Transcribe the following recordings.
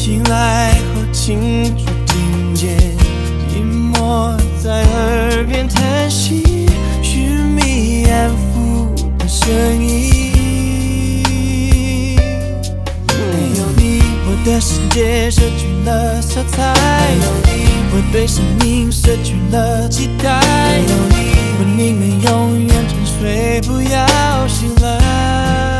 醒来后清楚听见寂寞在耳边叹息，寻觅安抚的声音。没有你，我的世界失去了色彩；没有你，我对生命失去了期待；没有你，我宁愿永远沉睡，不要醒来。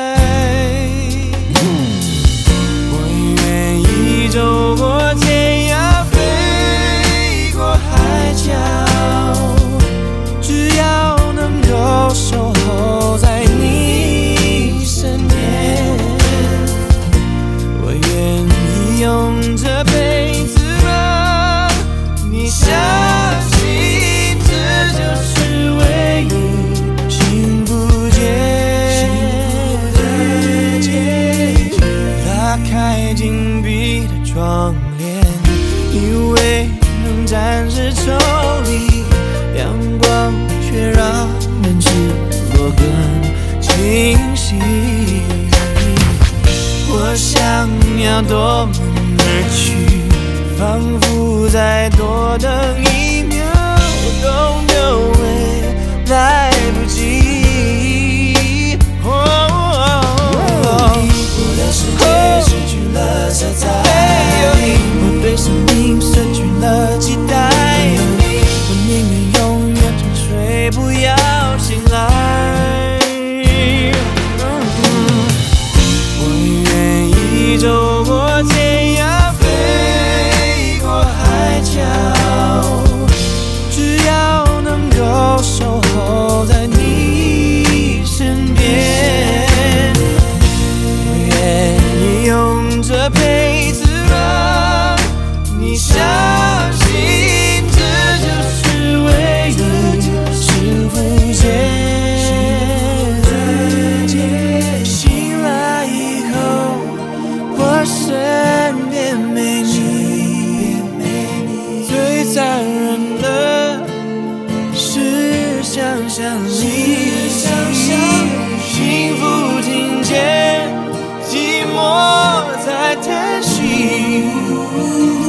走过天涯，飞过海角，只要能够守候在你身边，我愿意用这辈子让你相信，这就是唯一幸福节。拉开紧闭的窗帘，以为能暂时抽离阳光，却让人失落更清晰。我想要夺门而去，仿佛再多等一秒都留会来不及。我的世界失去了色彩，我对生命失去了期待，我宁愿永远沉睡，不要醒来。我愿意走过天涯，飞过海角，只要能够守候在你身边，用这辈子让你相信，这就是唯一幸福节。醒来以后，我身边没你，最残忍的是想象你，幸福听见寂寞在叹息。